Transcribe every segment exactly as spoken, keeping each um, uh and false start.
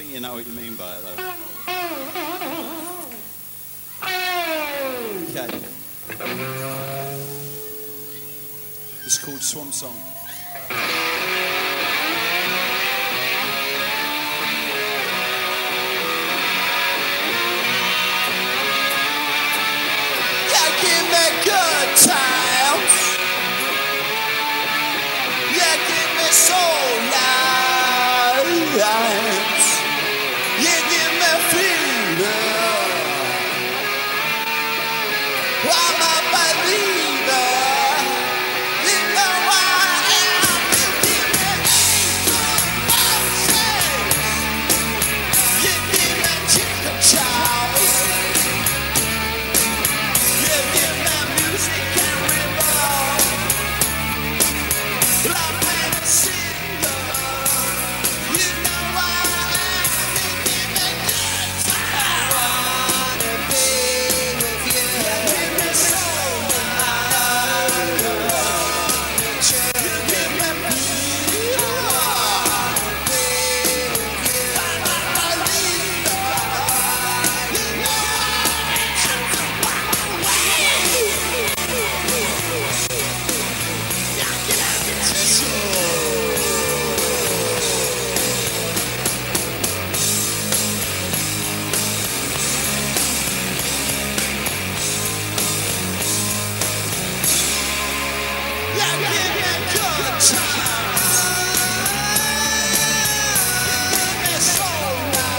think you know what you mean by it, though. Okay. It's called Swan Song. Yeah, give me good times. Yeah, give me soul lights. Yeah, give me freedom. I'm a believer. You know I am. You give me you give me chicken chows. You give me music and rhythm. I'm a singer. You know I am. You give me good time. I wanna be with you. You give me soul. You give me peace. I wanna be with you. I'm a believer. You know I have to walk away. Yeah, get out of this soul. Yeah, give me good times. Give me soul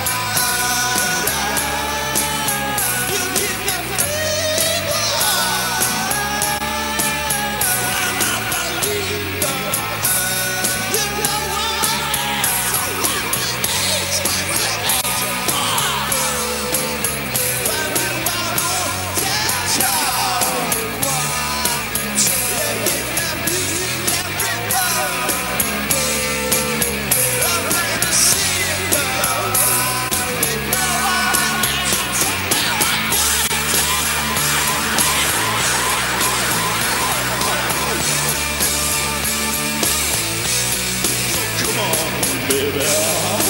light. You give me freedom. I'm a believer. You know I am. So what we need, what we need you for. When we want to catch up. Yeah, give me music and rhythm. I'm like a singer. You know I am. So now I got it. Come on, baby.